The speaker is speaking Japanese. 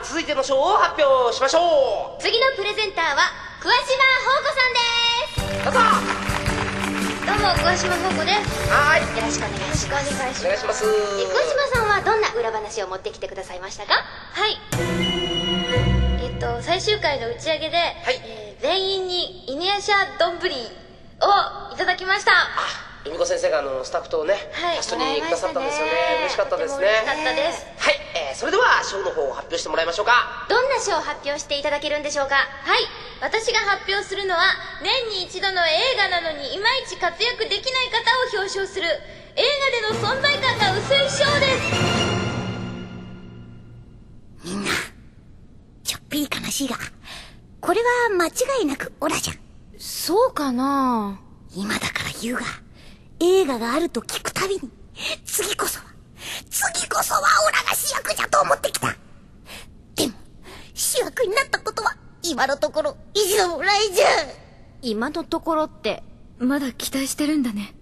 続いての賞を発表しましょう。 次のプレゼンターは桑島宝子さんです。 どうぞ。 どうも、桑島宝子です。 はい、 よろしくお願いします。 お願いします。 桑島さんはどんな裏話を持ってきてくださいましたか？ はい。最終回の打ち上げで、全員にイネアシャ丼をいただきました。 由美子先生がスタッフとね、キャストにくださったんですよね。嬉しかったですね。 嬉しかったです。 はい、それでは賞の方を発表してもらいましょうか。 どんな賞を発表していただけるんでしょうか？ はい、私が発表するのは年に一度の映画なのにいまいち活躍できない方を表彰する映画での存在感が薄い賞です。 みんなちょっぴり悲しいが、これは間違いなくオラじゃん。 そうかな。 今だから言うが、映画があると聞くたびに次こそはオラが主役じゃと思ってきた。でも主役になったことは今のところ意地のもないじゃん。 今のところってまだ期待してるんだね。